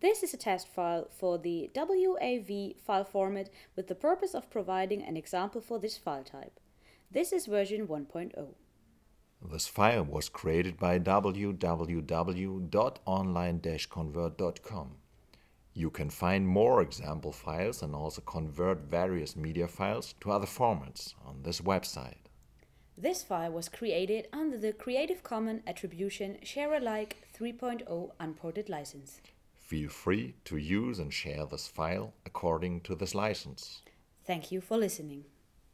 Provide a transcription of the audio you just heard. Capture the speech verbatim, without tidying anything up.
This is a test file for the W A V file format with the purpose of providing an example for this file type. This is version one point zero. This file was created by w w w dot online dash convert dot com. You can find more example files and also convert various media files to other formats on this website. This file was created under the Creative Commons Attribution Share Alike three point zero Unported license. Feel free to use and share this file according to this license. Thank you for listening.